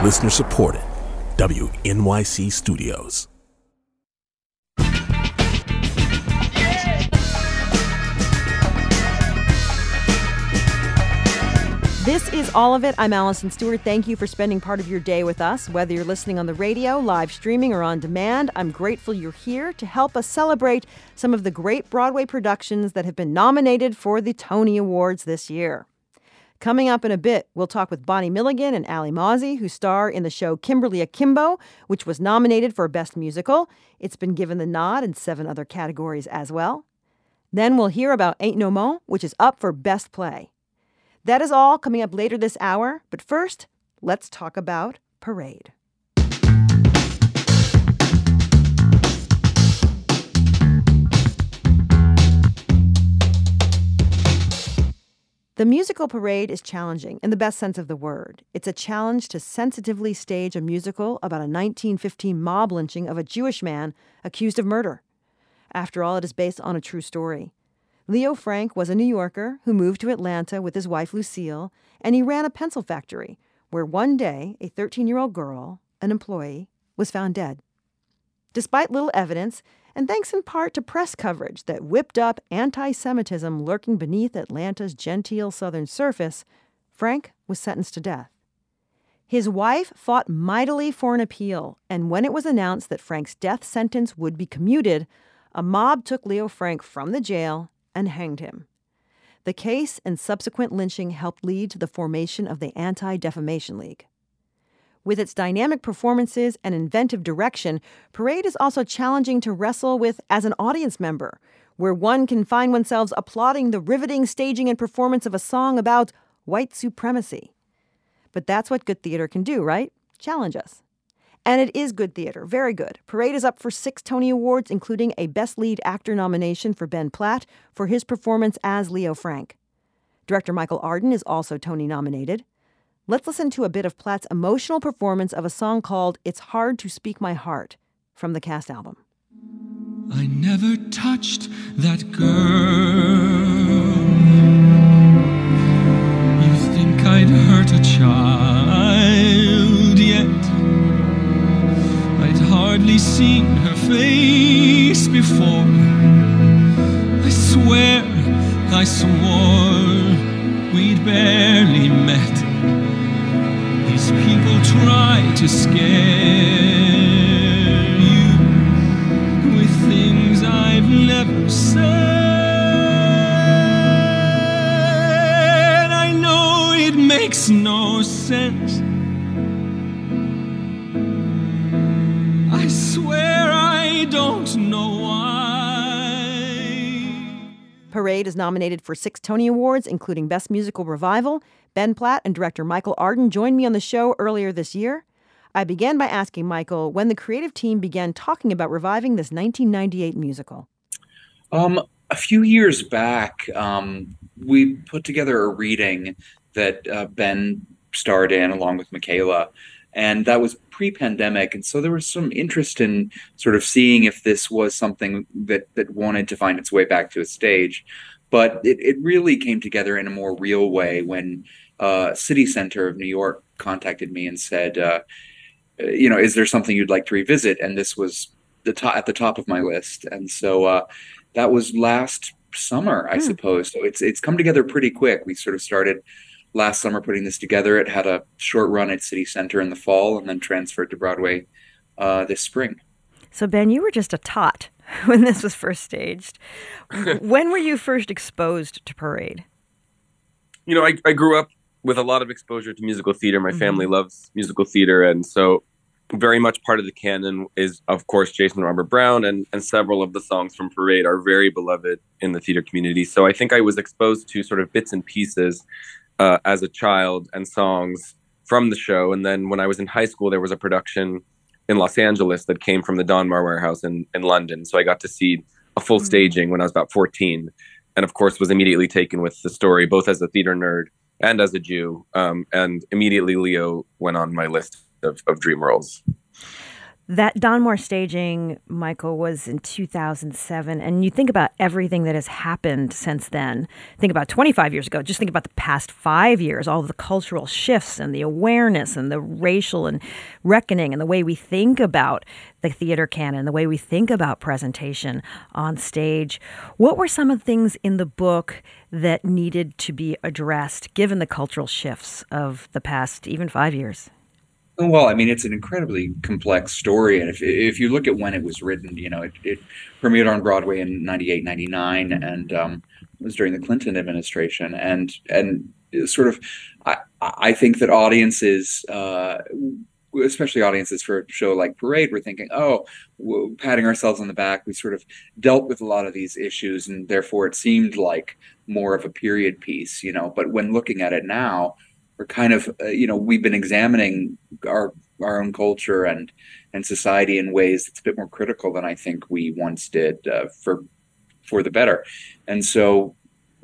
Listener supported. WNYC Studios. This is All of It. I'm Allison Stewart. Thank you for spending part of your day with us. Whether you're listening on the radio, live streaming, or on demand, I'm grateful you're here to help us celebrate some of the great Broadway productions that have been nominated for the Tony Awards this year. Coming up in a bit, we'll talk with Bonnie Milligan and Ali Mozzie, who star in the show Kimberly Akimbo, which was nominated for Best Musical. It's been given the nod in 7 other categories as well. Then we'll hear about Ain't No Mo, which is up for Best Play. That is all coming up later this hour. But first, let's talk about Parade. The musical Parade is challenging in the best sense of the word. It's a challenge to sensitively stage a musical about a 1915 mob lynching of a Jewish man accused of murder. After all, it is based on a true story. Leo Frank was a New Yorker who moved to Atlanta with his wife Lucille, and he ran a pencil factory where one day a 13-year-old girl, an employee, was found dead. Despite little evidence, and thanks in part to press coverage that whipped up anti-Semitism lurking beneath Atlanta's genteel southern surface, Frank was sentenced to death. His wife fought mightily for an appeal, and when it was announced that Frank's death sentence would be commuted, a mob took Leo Frank from the jail and hanged him. The case and subsequent lynching helped lead to the formation of the Anti-Defamation League. With its dynamic performances and inventive direction, Parade is also challenging to wrestle with as an audience member, where one can find oneself applauding the riveting staging and performance of a song about white supremacy. But that's what good theater can do, right? Challenge us. And it is good theater, very good. Parade is up for 6 Tony Awards, including a Best Lead Actor nomination for Ben Platt for his performance as Leo Frank. Director Michael Arden is also Tony nominated. Let's listen to a bit of Platt's emotional performance of a song called It's Hard to Speak My Heart from the cast album. I never touched that girl. You think I'd hurt a child yet? I'd hardly seen her face before. I swore we'd barely met. These people try to scare you with things I've never said. I know it makes no sense. I swear I don't know why. Parade is nominated for 6 Tony Awards, including Best Musical Revival. Ben Platt and director Michael Arden joined me on the show earlier this year. I began by asking Michael when the creative team began talking about reviving this 1998 musical. A few years back, we put together a reading that Ben starred in along with Michaela, and that was pre-pandemic. And so there was some interest in sort of seeing if this was something that wanted to find its way back to a stage. But it really came together in a more real way when City Center of New York contacted me and said, is there something you'd like to revisit? And this was at the top of my list. And so that was last summer, I suppose. So it's come together pretty quick. We sort of started last summer putting this together. It had a short run at City Center in the fall and then transferred to Broadway this spring. So, Ben, you were just a tot when this was first staged. When were you first exposed to Parade? You know, I grew up with a lot of exposure to musical theater. My family loves musical theater. And so very much part of the canon is, of course, Jason Robert Brown. And several of the songs from Parade are very beloved in the theater community. So I think I was exposed to sort of bits and pieces as a child and songs from the show. And then when I was in high school, there was a production in Los Angeles that came from the Donmar Warehouse in London. So I got to see a full staging when I was about 14. And of course, was immediately taken with the story, both as a theater nerd and as a Jew. And immediately Leo went on my list of dream roles. That Donmar staging, Michael, was in 2007. And you think about everything that has happened since then. Think about 25 years ago. Just think about the past 5 years, all of the cultural shifts and the awareness and the racial and reckoning and the way we think about the theater canon, the way we think about presentation on stage. What were some of the things in the book that needed to be addressed, given the cultural shifts of the past even 5 years? Well, I mean, it's an incredibly complex story. And if you look at when it was written, it premiered on Broadway in 98, 99, and it was during the Clinton administration. And sort of, I think that audiences, especially audiences for a show like Parade, were thinking, oh, patting ourselves on the back. We sort of dealt with a lot of these issues, and therefore it seemed like more of a period piece, But when looking at it now, we're kind of, we've been examining our own culture and society in ways that's a bit more critical than I think we once did, for the better. And so,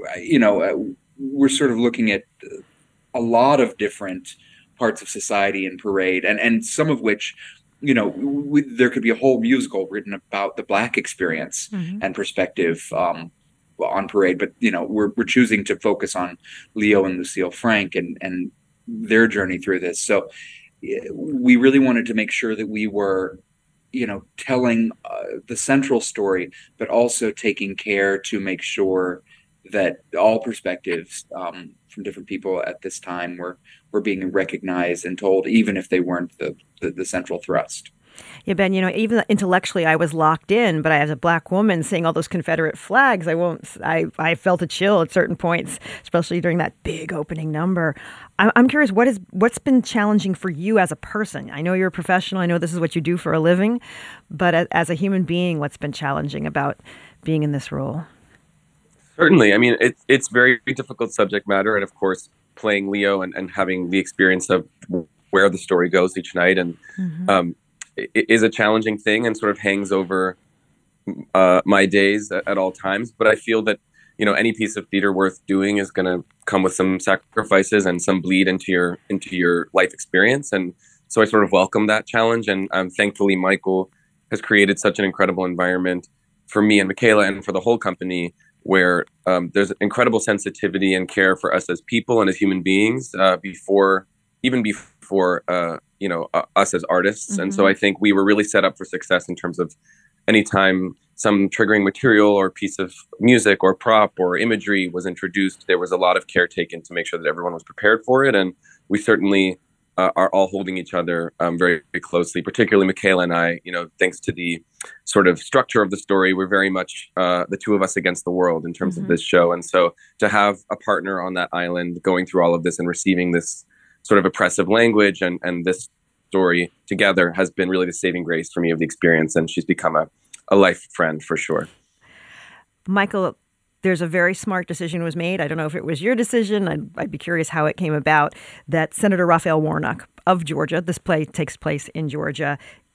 we're sort of looking at a lot of different parts of society in Parade, and some of which, there could be a whole musical written about the Black experience and perspective on Parade, but we're choosing to focus on Leo and Lucille Frank and their journey through this. So we really wanted to make sure that we were, telling the central story, but also taking care to make sure that all perspectives from different people at this time were being recognized and told, even if they weren't the central thrust. Yeah, Ben, even intellectually I was locked in, but as a Black woman seeing all those Confederate flags, I felt a chill at certain points, especially during that big opening number. I'm curious, what's been challenging for you as a person? I know you're a professional. I know this is what you do for a living, but as a human being, what's been challenging about being in this role? Certainly. I mean, it's very difficult subject matter. And of course, playing Leo and having the experience of where the story goes each night and is a challenging thing and sort of hangs over my days at all times. But I feel that, any piece of theater worth doing is going to come with some sacrifices and some bleed into your life experience. And so I sort of welcome that challenge. And thankfully, Michael has created such an incredible environment for me and Michaela and for the whole company where there's incredible sensitivity and care for us as people and as human beings before us as artists. And so I think we were really set up for success in terms of anytime some triggering material or piece of music or prop or imagery was introduced, there was a lot of care taken to make sure that everyone was prepared for it. And we certainly are all holding each other very, very closely, particularly Michaela and I, thanks to the sort of structure of the story, we're very much the two of us against the world in terms of this show. And so to have a partner on that island going through all of this and receiving this sort of oppressive language and this story together has been really the saving grace for me of the experience. And she's become a life friend for sure. Michael, there's a very smart decision was made. I don't know if it was your decision. I'd be curious how it came about that Senator Raphael Warnock of Georgia, this play takes place in Georgia,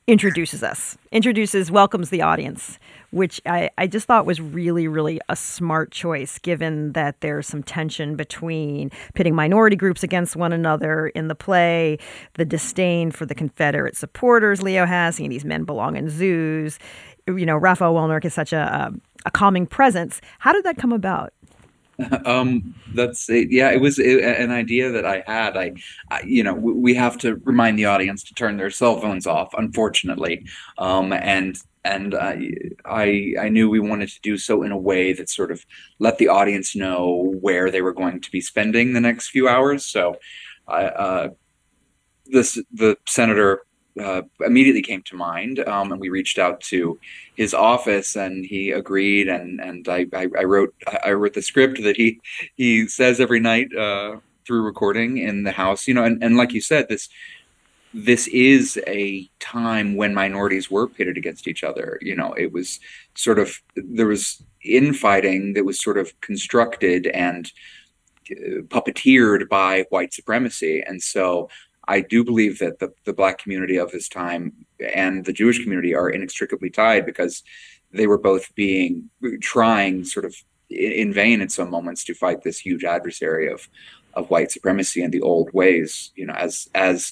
welcomes the audience, which I just thought was really, really a smart choice, given that there's some tension between pitting minority groups against one another in the play, the disdain for the Confederate supporters Leo has, saying these men belong in zoos. Raphael Warnock is such a calming presence. How did that come about? That's it. Yeah, it was an idea that I had. We have to remind the audience to turn their cell phones off, unfortunately. And I knew we wanted to do so in a way that sort of let the audience know where they were going to be spending the next few hours. So, the senator immediately came to mind, and we reached out to his office, and he agreed. And I wrote the script that he says every night through recording in the house. And like you said, this is a time when minorities were pitted against each other. It was sort of, there was infighting that was sort of constructed and puppeteered by white supremacy, and so I do believe that the Black community of this time and the Jewish community are inextricably tied, because they were both trying sort of in vain in some moments to fight this huge adversary of white supremacy and the old ways, as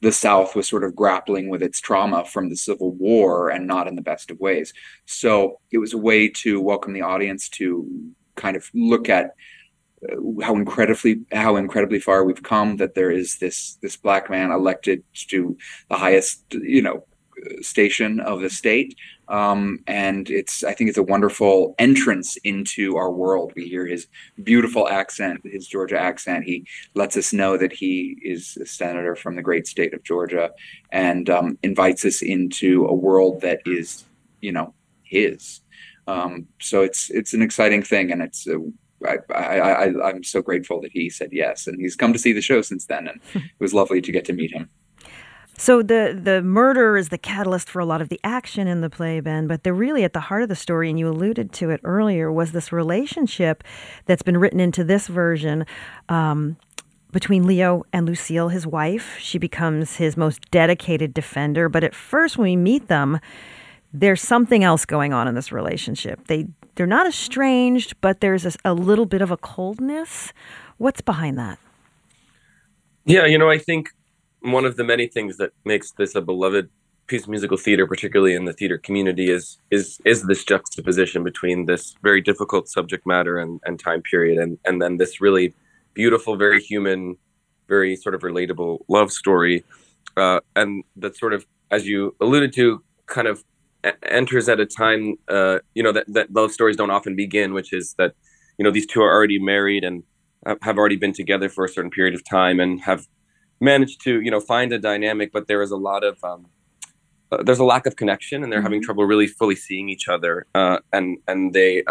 the South was sort of grappling with its trauma from the Civil War, and not in the best of ways. So it was a way to welcome the audience to kind of look at how incredibly far we've come, that there is this Black man elected to the highest, station of the state. And I think it's a wonderful entrance into our world. We hear his beautiful accent, his Georgia accent. He lets us know that he is a senator from the great state of Georgia, and invites us into a world that is, his. So it's an exciting thing, and I'm so grateful that he said yes, and he's come to see the show since then, and it was lovely to get to meet him. So the murder is the catalyst for a lot of the action in the play, Ben, but they're really at the heart of the story, and you alluded to it earlier, was this relationship that's been written into this version between Leo and Lucille, his wife. She becomes his most dedicated defender, but at first when we meet them, there's something else going on in this relationship. They're not estranged, but there's a little bit of a coldness. What's behind that? Yeah, I think one of the many things that makes this a beloved piece of musical theater, particularly in the theater community, is this juxtaposition between this very difficult subject matter and time period, and then this really beautiful, very human, very sort of relatable love story, and that sort of, as you alluded to, kind of enters at a time, that love stories don't often begin, which is that, these two are already married and have already been together for a certain period of time and have managed to, find a dynamic, but there is a lot of, there's a lack of connection, and they're having trouble really fully seeing each other. And they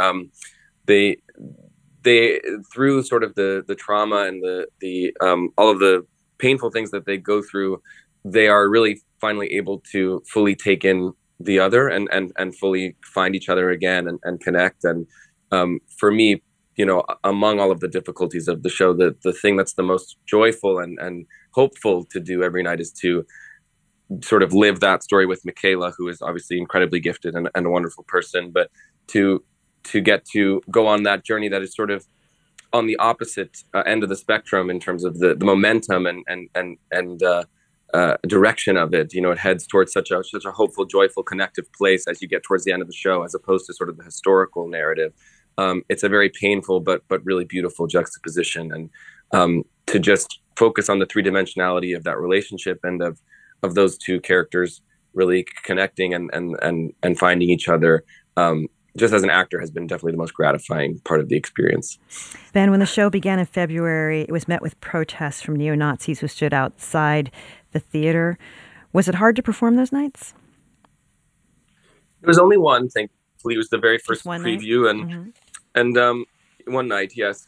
through sort of the trauma and the all of the painful things that they go through, they are really finally able to fully take in the other and fully find each other again and connect. And for me, among all of the difficulties of the show, the thing that's the most joyful and hopeful to do every night is to sort of live that story with Michaela, who is obviously incredibly gifted and a wonderful person, but to get to go on that journey that is sort of on the opposite end of the spectrum in terms of the momentum and direction of it. It heads towards such a hopeful, joyful, connective place as you get towards the end of the show, as opposed to sort of the historical narrative. It's a very painful but really beautiful juxtaposition, and to just focus on the three-dimensionality of that relationship and of those two characters really connecting and finding each other, just as an actor, has been definitely the most gratifying part of the experience. Ben, when the show began in February, it was met with protests from neo-Nazis who stood outside the theater. Was it hard to perform those nights? There was only one, thankfully. It was the very first preview, and one night, yes.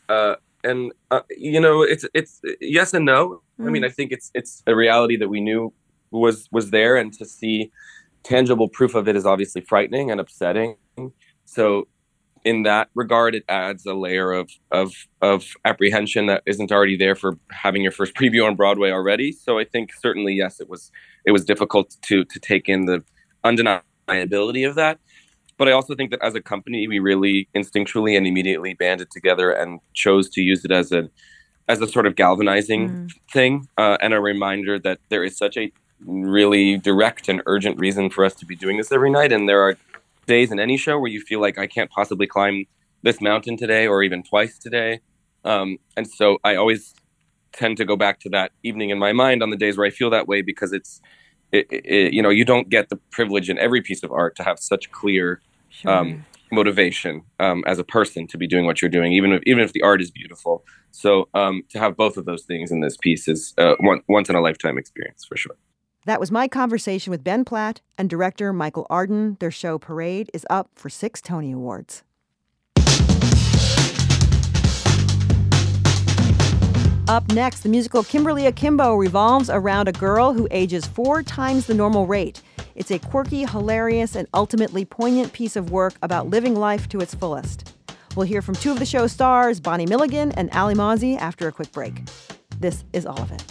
It's yes and no. I mean, I think it's a reality that we knew was there, and to see tangible proof of it is obviously frightening and upsetting. So in that regard, it adds a layer of apprehension that isn't already there for having your first preview on Broadway already. So I think certainly, yes, it was difficult to take in the undeniability of that. But I also think that as a company, we really instinctually and immediately banded together and chose to use it as a sort of galvanizing thing, and a reminder that there is such a really direct and urgent reason for us to be doing this every night. And there are days in any show where you feel like, I can't possibly climb this mountain today or even twice today. And so I always tend to go back to that evening in my mind on the days where I feel that way, because you don't get the privilege in every piece of art to have such clear motivation as a person to be doing what you're doing, even if the art is beautiful. So to have both of those things in this piece is once in a lifetime experience for sure. That was my conversation with Ben Platt and director Michael Arden. Their show Parade is up for 6 Tony Awards. Up next, the musical Kimberly Akimbo revolves around a girl who ages 4 times the normal rate. It's a quirky, hilarious, and ultimately poignant piece of work about living life to its fullest. We'll hear from 2 of the show's stars, Bonnie Milligan and Ali Mozzie, after a quick break. This is All of It.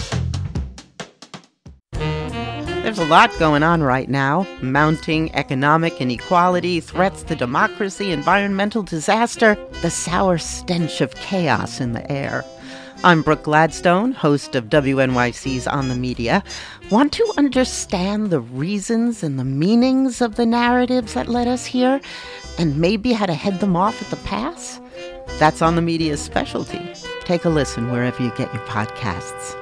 There's a lot going on right now. Mounting economic inequality, threats to democracy, environmental disaster, the sour stench of chaos in the air. I'm Brooke Gladstone, host of WNYC's On the Media. Want to understand the reasons and the meanings of the narratives that led us here, and maybe how to head them off at the pass? That's On the Media's specialty. Take a listen wherever you get your podcasts.